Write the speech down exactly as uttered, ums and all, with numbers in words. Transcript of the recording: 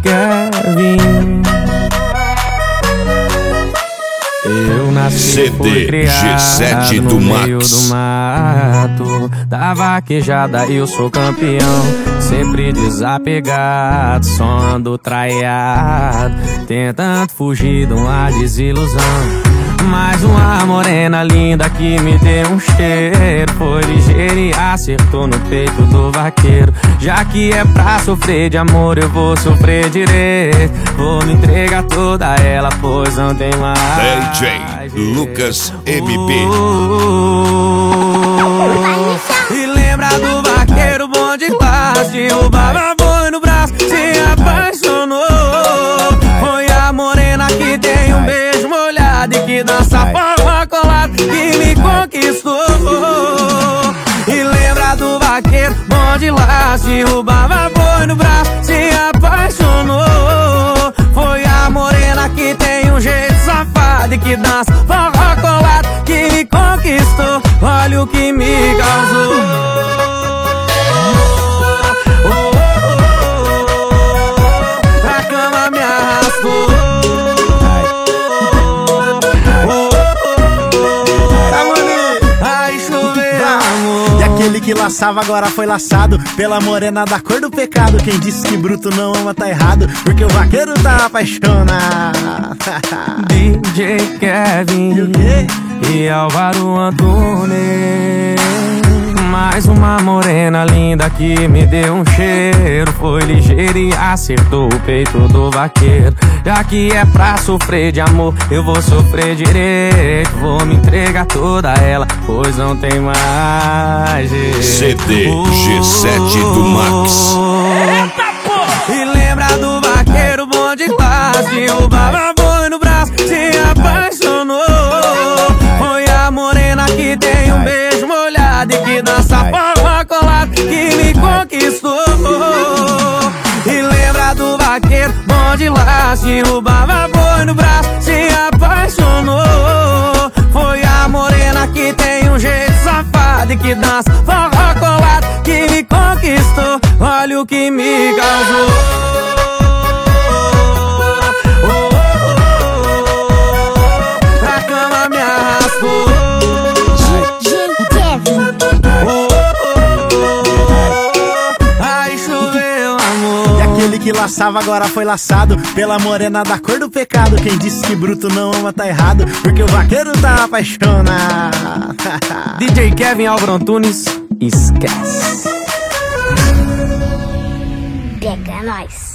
Kevin. Eu nasci e fui criado no meio do mato. Da vaquejada eu sou campeão, sempre desapegado, só ando traiado, tentando fugir de uma desilusão. Mas uma morena linda que me deu um cheiro, foi ligeira e acertou no peito do vaqueiro. Já que é pra sofrer de amor, eu vou sofrer direito. Vou me entregar toda ela, pois não tem mais. D J Lucas M P. E lembra do vaqueiro bom de classe, roubava boi no braço, se apaixonou. Foi a morena que tem um beijo molhado e que dança forma colada, que me conquistou. E lembra do vaqueiro bom de laço, roubava boi no braço, se apaixonou. Foi a morena que tem um jeito safado e que dança forma colada, que me conquistou. Olha o que me causou. Aquele que laçava agora foi laçado pela morena da cor do pecado. Quem disse que bruto não ama tá errado, porque o vaqueiro tá apaixonado. D J Kevin e, o quê? E Álvaro Antunes. Mais uma morena linda que me deu um cheiro, foi ligeira e acertou o peito do vaqueiro. Já que é pra sofrer de amor, eu vou sofrer direito. Vou me entregar toda ela, pois não tem mais jeito. C D G sete do Max. Eita, pô! E lembra do vaqueiro bom de classe, roubava boi no braço, se apaixonou. Foi a morena que tem um beijo molhado e que dança forma colada, que me conquistou. E lembra do vaqueiro bom de laço, roubava boi no braço, se apaixonou. Foi a morena que tem um jeito safado e que dança forma colada, que me conquistou. Olha o que me causou. Que laçava agora foi laçado pela morena da cor do pecado. Quem disse que bruto não ama tá errado, porque o vaqueiro tá apaixonado. D J Kevin, Álvaro Antunes, esquece. Pega nós.